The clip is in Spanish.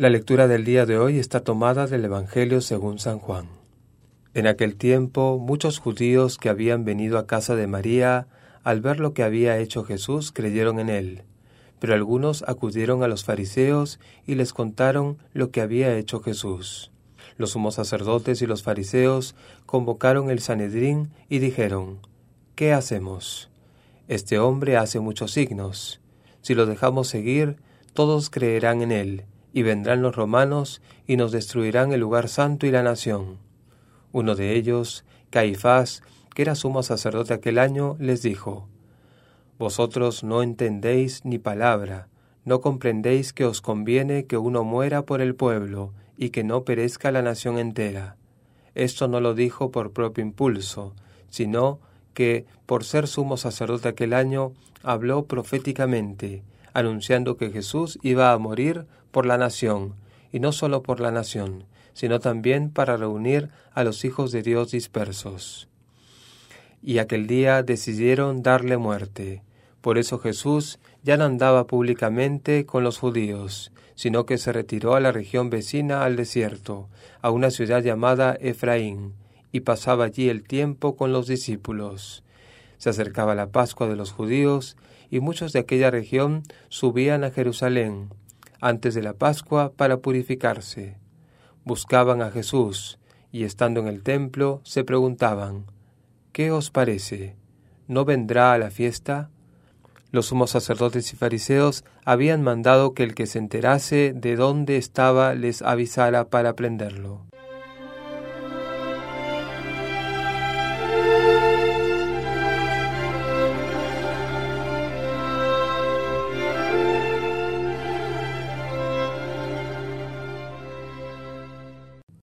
La lectura del día de hoy está tomada del Evangelio según San Juan. En aquel tiempo, muchos judíos que habían venido a casa de María, al ver lo que había hecho Jesús, creyeron en él. Pero algunos acudieron a los fariseos y les contaron lo que había hecho Jesús. Los sumos sacerdotes y los fariseos convocaron el Sanedrín y dijeron: ¿Qué hacemos? Este hombre hace muchos signos. Si lo dejamos seguir, todos creerán en él, y vendrán los romanos y nos destruirán el lugar santo y la nación. Uno de ellos, Caifás, que era sumo sacerdote aquel año, les dijo: Vosotros no entendéis ni palabra, no comprendéis que os conviene que uno muera por el pueblo y que no perezca la nación entera. Esto no lo dijo por propio impulso, sino que, por ser sumo sacerdote aquel año, habló proféticamente, anunciando que Jesús iba a morir por la nación, y no solo por la nación, sino también para reunir a los hijos de Dios dispersos. Y aquel día decidieron darle muerte. Por eso Jesús ya no andaba públicamente con los judíos, sino que se retiró a la región vecina al desierto, a una ciudad llamada Efraín, y pasaba allí el tiempo con los discípulos. Se acercaba la Pascua de los judíos, y muchos de aquella región subían a Jerusalén antes de la Pascua para purificarse. Buscaban a Jesús, y estando en el templo se preguntaban: ¿Qué os parece? ¿No vendrá a la fiesta? Los sumos sacerdotes y fariseos habían mandado que el que se enterase de dónde estaba les avisara para prenderlo.